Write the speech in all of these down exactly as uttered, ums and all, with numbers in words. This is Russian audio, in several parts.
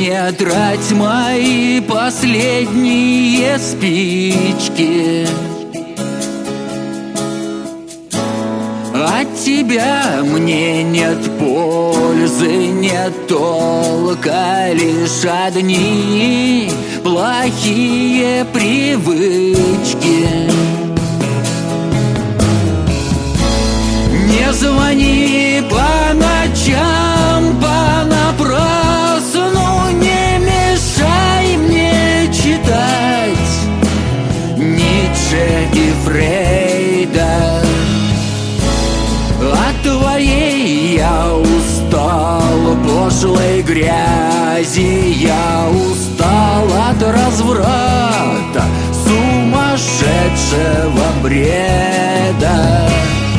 Не трать мои последние спички. От тебя мне нет пользы, нет толка, лишь одни плохие привычки. Не звони по ночам понапрасну, не мешай мне читать Ницше и Фрейда. От твоей я устал пошлой грязи, я устал от разврата, сумасшедшего бреда.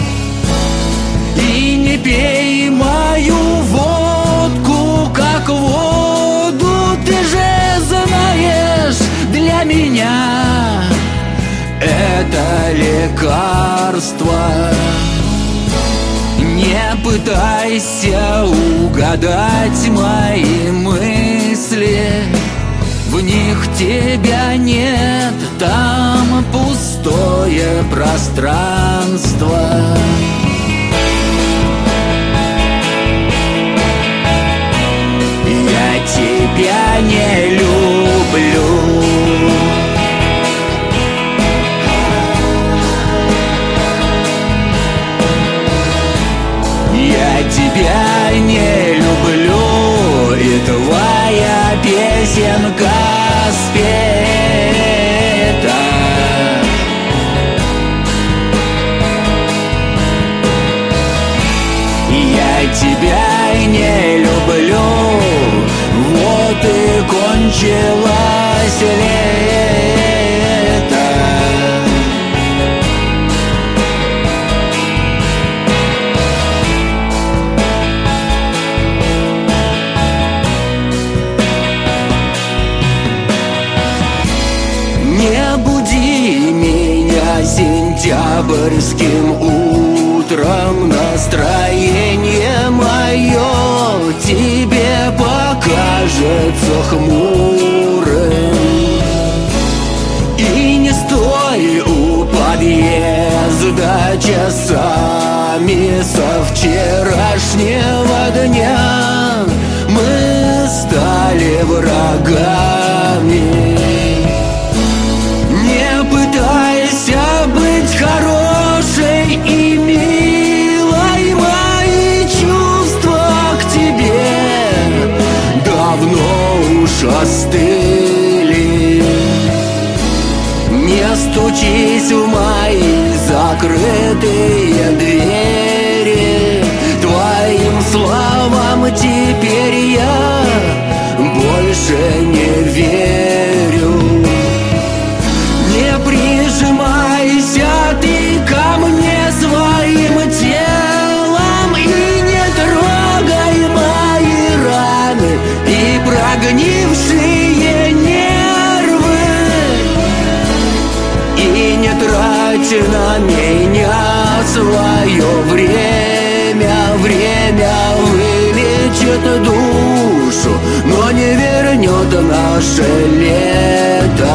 И не пей мою водку, как воду, ты же знаешь, для меня это лекарство. Не пытайся угадать мои мысли, в них тебя нет, там пустое пространство. Я тебя не люблю. Я тебя не люблю, и твоя песенка спета. Я тебя не люблю, вот и кончилось лето. Не буди меня сентябрьским утром, настроение мое тебе покажется хмурым. И не стой у подъезда часами со вчерашнего дня, мы стали врагами. Не пытайся быть хорошей и милой, мои чувства к тебе давно уж остыли. Не стучись в мои закрытые двери, твоим словам теперь я больше не верю. Не прижимайся ты ко мне своим телом и не трогай мои раны и прогнившие нервы. И не трать на меня свое время. Время вылечит душу, но не вернет наше лето.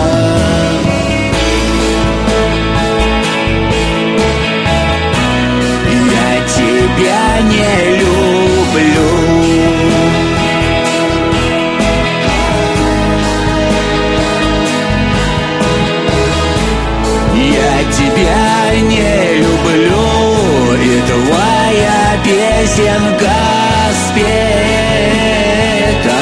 Я не люблю. Я тебя не люблю, и твоя песенка спета.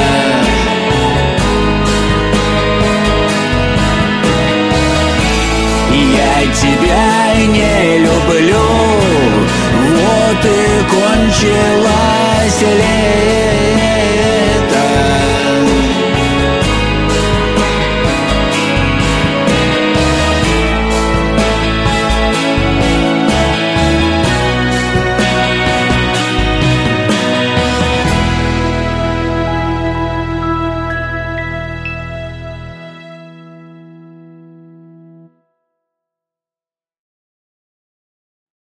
Я тебя не люблю, вот и кончилось лето.